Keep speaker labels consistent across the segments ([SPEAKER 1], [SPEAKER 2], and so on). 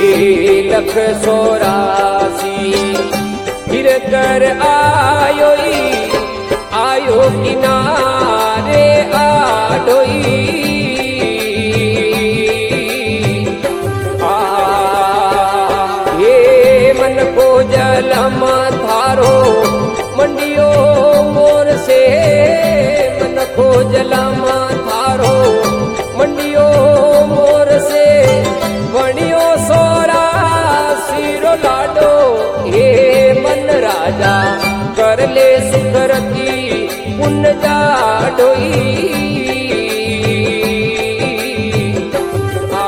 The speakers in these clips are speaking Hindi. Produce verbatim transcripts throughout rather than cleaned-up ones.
[SPEAKER 1] लख सोरासी फिर कर आयो आयो किनारे आडोई आ ये मन को जलम थारो मंडियो मोर से मन को जलम थारो मंडियो मोर से वणियो सोरा सिरो लाडो हे मन राजा कर ले सुकरती पुन जाडोई आ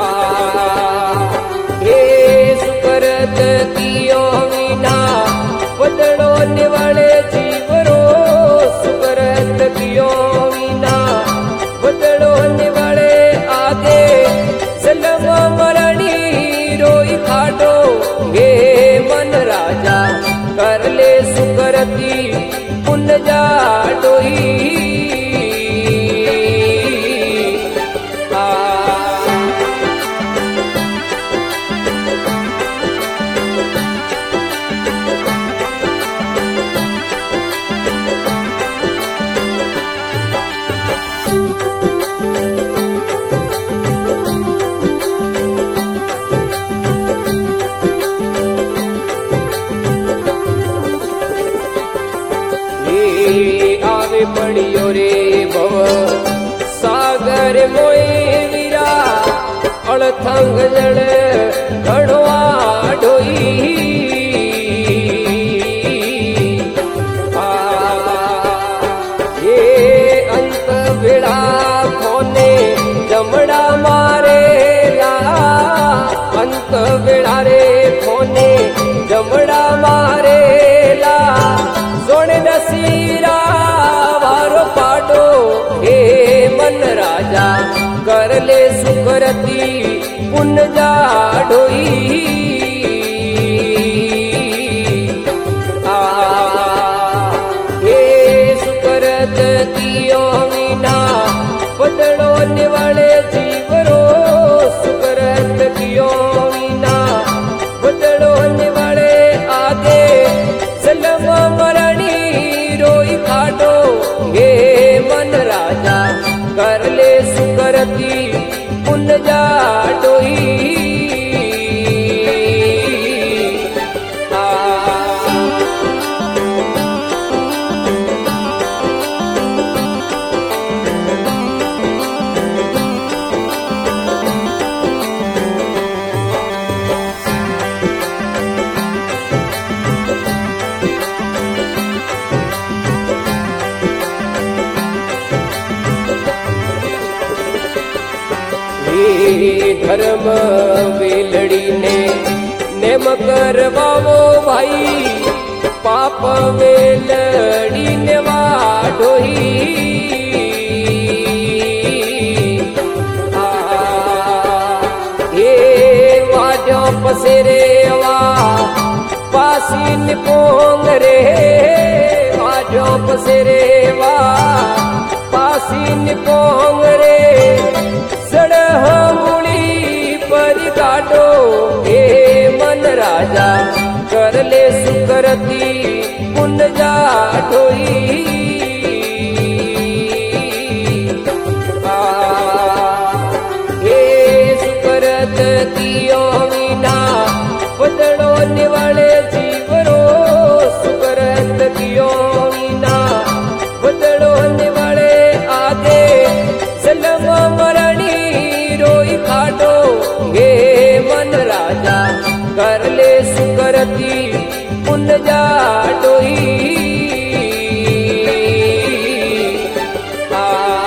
[SPEAKER 1] हे सुकरत कियो विना बदड़ो निवाले जीवरो सुकरत कियो विना बदड़ो निवाले आगे सलम मरणी रोई खाडो हे मन राजा कर ले सुकरती पुन जाडोई आ आवे पड़ियो रे भव सागर मोए वीरा अड़थंग जड़ घड़वा ढोई आ ये अंत बेड़ा खोने जमड़ा मारे ला अंत बेड़ा रे खोने जमड़ा मारे ला सोने नसीरा वारो पाडो हे मन राजा कर ले सुकरती पुन जाडोई आ हे सुकरत कियो विना बदड़ो निवाले जीवरो सुकरत कियो विना बदड़ो निवाले आगे सलम मरणी रोई खाडो हे मन राजा कर ले सुकरती पुन जाडोई आ धर्म वेलड़ी ने नेम करवावो भाई पाप वेलड़ी ने वाढोई आ हे वाजो पसेरे वा पासी निपोंग रे वाजो पसेरे वा पासी निपोंग रे मुड़ी पर काटो हे मन राजा कर ले सुकरती पुन जाडोई आ हे सुकरत कियो विना बदड़ो निवाले जीवरो सुकरत कियो विना बदड़ो निवाले आगे सलम मरणी रोई खाडो हे मन राजा कर ले सुकरती पुन जाडोई आ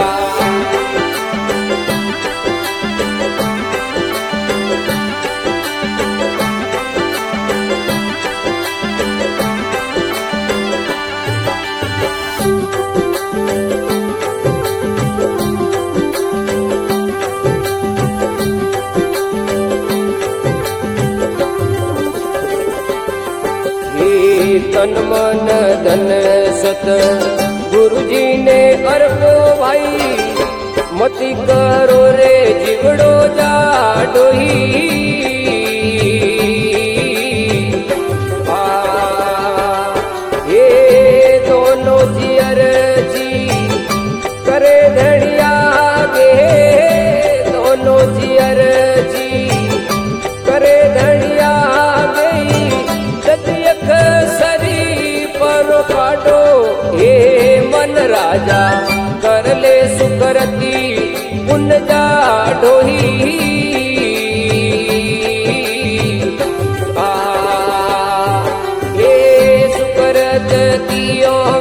[SPEAKER 1] तन मन धन सत गुरु जी ने अर्पो भाई मती करो रे जीवड़ो जाडोही काढो हे मन राजा कर ले सुकरती पुन जा ढोही आ हे सुकरत दियो